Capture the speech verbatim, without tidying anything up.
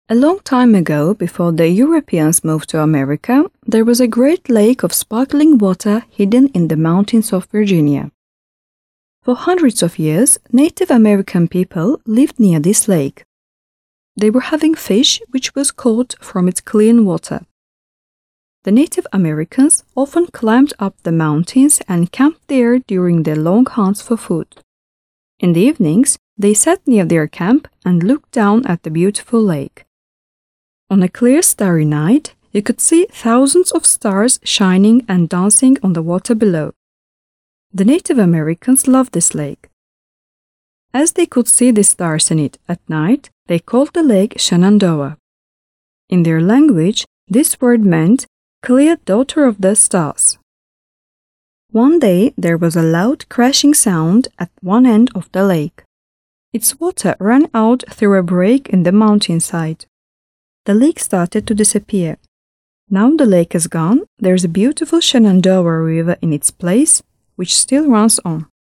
A long time ago, before the Europeans moved to America, there was a great lake of sparkling water hidden in the mountains of Virginia. For hundreds of years, Native American people lived near this lake. They were having fish which was caught from its clean water. The Native Americans often climbed up the mountains and camped there during their long hunts for food. In the evenings, they sat near their camp and looked down at the beautiful lake. On a clear starry night, you could see thousands of stars shining and dancing on the water below. The Native Americans loved this lake. As they could see the stars in it at night, they called the lake Shenandoah. In their language, this word meant clear daughter of the stars. One day there was a loud crashing sound at one end of the lake. Its water ran out through a break in the mountainside. The lake started to disappear. Now the lake is gone, there is a beautiful Shenandoah River in its place, which still runs on.